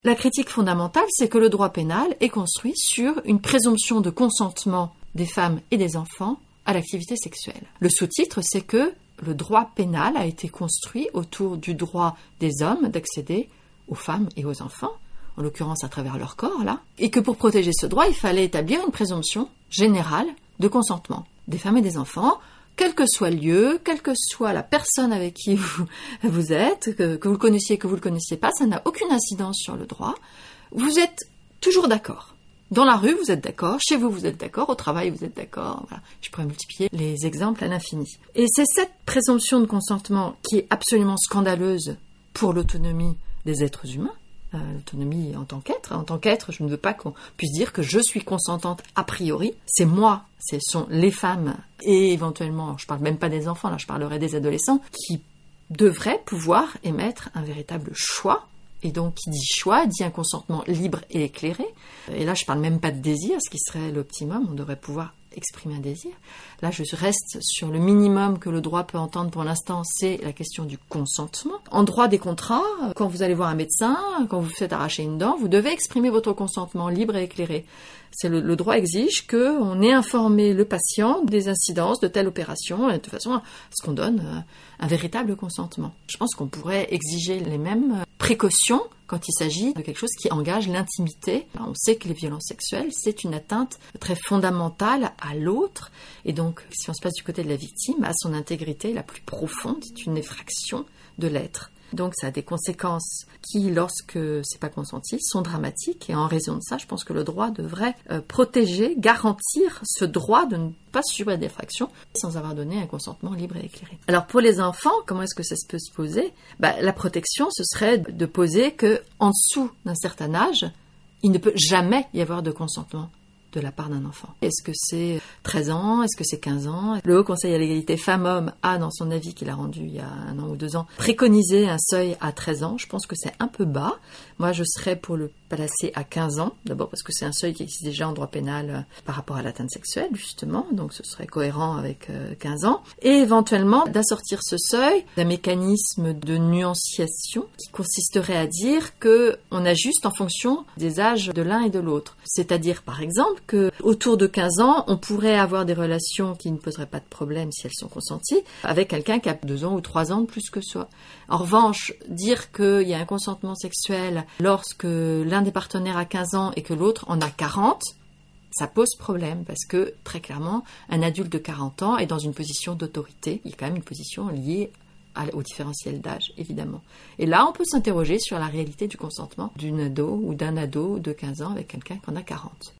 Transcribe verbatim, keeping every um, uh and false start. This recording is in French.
La critique fondamentale, c'est que le droit pénal est construit sur une présomption de consentement des femmes et des enfants à l'activité sexuelle. Le sous-titre, c'est que le droit pénal a été construit autour du droit des hommes d'accéder aux femmes et aux enfants, en l'occurrence à travers leur corps, là, et que pour protéger ce droit, il fallait établir une présomption générale de consentement des femmes et des enfants, quel que soit le lieu, quelle que soit la personne avec qui vous, vous êtes, que, que vous le connaissiez, que vous le connaissiez pas, ça n'a aucune incidence sur le droit. Vous êtes toujours d'accord. Dans la rue, vous êtes d'accord, chez vous, vous êtes d'accord, au travail, vous êtes d'accord. Voilà. Je pourrais multiplier les exemples à l'infini. Et c'est cette présomption de consentement qui est absolument scandaleuse pour l'autonomie des êtres humains. Euh, l'autonomie en tant qu'être. En tant qu'être, je ne veux pas qu'on puisse dire que je suis consentante a priori. C'est moi, ce sont les femmes et éventuellement, je ne parle même pas des enfants, là je parlerai des adolescents, qui devraient pouvoir émettre un véritable choix. Et donc, qui dit choix, dit un consentement libre et éclairé. Et là, je ne parle même pas de désir, ce qui serait l'optimum. On devrait pouvoir exprimer un désir. Là, je reste sur le minimum que le droit peut entendre pour l'instant, c'est la question du consentement. En droit des contrats, quand vous allez voir un médecin, quand vous faites arracher une dent, vous devez exprimer votre consentement libre et éclairé. C'est le, le droit exige qu'on ait informé le patient des incidences de telle opération, et de toute façon, à ce qu'on donne euh, un véritable consentement. Je pense qu'on pourrait exiger les mêmes précautions quand il s'agit de quelque chose qui engage l'intimité. On sait que les violences sexuelles, c'est une atteinte très fondamentale à l'autre, et donc, si on se passe du côté de la victime, à son intégrité la plus profonde, c'est une effraction de l'être. Donc ça a des conséquences qui, lorsque c'est pas consenti, sont dramatiques. Et en raison de ça, je pense que le droit devrait euh, protéger, garantir ce droit de ne pas subir d'effraction sans avoir donné un consentement libre et éclairé. Alors pour les enfants, comment est-ce que ça peut se poser ? Bah, la protection, ce serait de poser que en dessous d'un certain âge, il ne peut jamais y avoir de consentement de la part d'un enfant. Est-ce que c'est treize ans? Est-ce que c'est quinze ans? Le Haut Conseil à l'égalité femmes-hommes a, dans son avis qu'il a rendu il y a un an ou deux ans, préconisé un seuil à treize ans. Je pense que c'est un peu bas. Moi, je serais pour le placer à quinze ans. D'abord parce que c'est un seuil qui existe déjà en droit pénal euh, par rapport à l'atteinte sexuelle, justement. Donc, ce serait cohérent avec euh, quinze ans. Et éventuellement, d'assortir ce seuil d'un mécanisme de nuanciation qui consisterait à dire que on ajuste en fonction des âges de l'un et de l'autre. C'est-à-dire, par exemple, que autour de quinze ans, on pourrait avoir des relations qui ne poseraient pas de problème si elles sont consenties avec quelqu'un qui a deux ans ou trois ans de plus que soi. En revanche, dire qu'il y a un consentement sexuel lorsque l'un des partenaires a quinze ans et que l'autre en a quarante, ça pose problème parce que, très clairement, un adulte de quarante ans est dans une position d'autorité. Il y a quand même une position liée au différentiel d'âge, évidemment. Et là, on peut s'interroger sur la réalité du consentement d'une ado ou d'un ado de quinze ans avec quelqu'un qui en a quarante.